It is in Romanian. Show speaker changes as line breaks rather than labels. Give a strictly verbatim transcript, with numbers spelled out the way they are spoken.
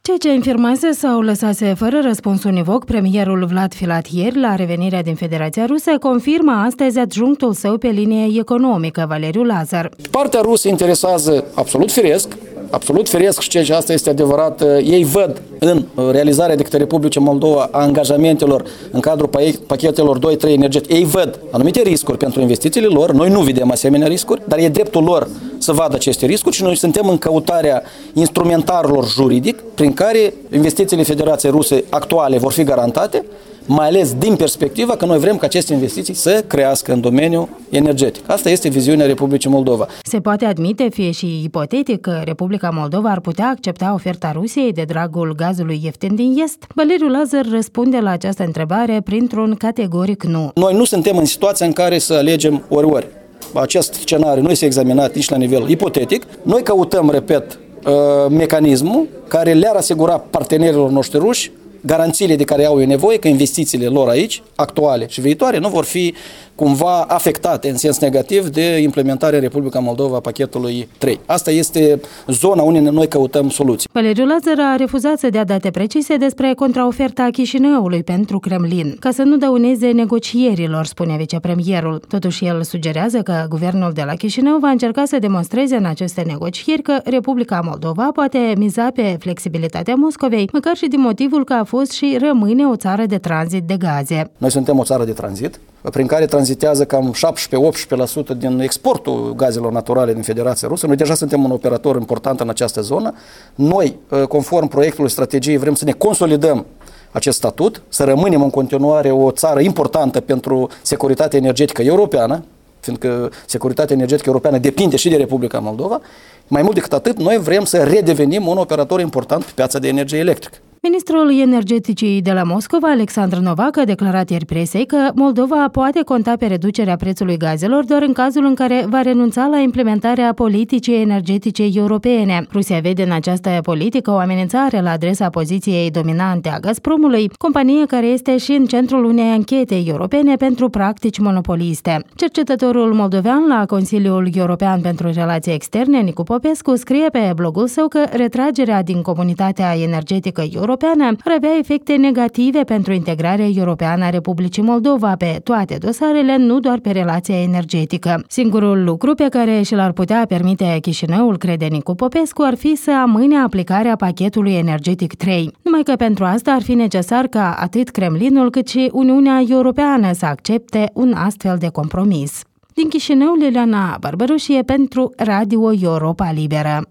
Ceea ce informase sau lăsase fără răspuns univoc premierul Vlad Filat ieri la revenirea din Federația Rusă, confirmă astăzi adjunctul său pe linie economică, Valeriu Lazar.
Partea rusă interesează absolut firesc, absolut firesc și ceea ce asta este adevărat. Ei văd în realizarea de către Republica Moldova a angajamentelor în cadrul pachetelor doi trei energetice, ei văd anumite riscuri pentru investițiile lor, noi nu vedem asemenea riscuri, dar e dreptul lor să vadă aceste riscuri și noi suntem în căutarea instrumentarilor juridic prin care investițiile Federației Ruse actuale vor fi garantate, mai ales din perspectiva că noi vrem ca aceste investiții să crească în domeniul energetic. Asta este viziunea Republicii Moldova.
Se poate admite, fie și ipotetic, că Republica Moldova ar putea accepta oferta Rusiei de dragul gazului ieftin din Est? Valeriu Lazar răspunde la această întrebare printr-un categoric nu.
Noi nu suntem în situația în care să alegem ori-ori. Acest scenariu nu este examinat nici la nivel ipotetic. Noi căutăm, repet, mecanismul care le-ar asigura partenerilor noștri ruși garanțiile de care au nevoie că investițiile lor aici, actuale și viitoare, nu vor fi cumva afectate în sens negativ de implementarea în Republica Moldova a pachetului trei. Asta este zona unde noi căutăm soluții.
Valeriu Lazar a refuzat să dea date precise despre contraoferta Chișinăului pentru Kremlin, ca să nu dăuneze negocierilor, spune vicepremierul. Totuși, el sugerează că guvernul de la Chișinău va încerca să demonstreze în aceste negocieri că Republica Moldova poate miza pe flexibilitatea Moscovei, măcar și din motivul că a fost și rămâne o țară de tranzit de gaze.
Noi suntem o țară de tranzit, prin care tranzitează cam șaptesprezece optsprezece la sută din exportul gazelor naturale din Federația Rusă. Noi deja suntem un operator important în această zonă. Noi, conform proiectului strategiei, vrem să ne consolidăm acest statut, să rămânem în continuare o țară importantă pentru securitatea energetică europeană, fiindcă securitatea energetică europeană depinde și de Republica Moldova. Mai mult decât atât, noi vrem să redevenim un operator important pe piața de energie electrică.
Ministrul Energeticii de la Moscova, Alexandru Novak, a declarat ieri presei că Moldova poate conta pe reducerea prețului gazelor doar în cazul în care va renunța la implementarea politicii energetice europene. Rusia vede în această politică o amenințare la adresa poziției dominante a Gazpromului, companie care este și în centrul unei anchete europene pentru practici monopoliste. Cercetătorul moldovean la Consiliul European pentru Relații Externe, Nicu Popescu, scrie pe blogul său că retragerea din comunitatea energetică europeană ar avea efecte negative pentru integrarea europeană a Republicii Moldova pe toate dosarele, nu doar pe relația energetică. Singurul lucru pe care și l-ar putea permite Chișinăul, crede Nicu Popescu, ar fi să amâne aplicarea pachetului energetic trei. Numai că pentru asta ar fi necesar ca atât Kremlinul cât și Uniunea Europeană să accepte un astfel de compromis. Din Chișinău, Liliana Barbaroșie pentru Radio Europa Liberă.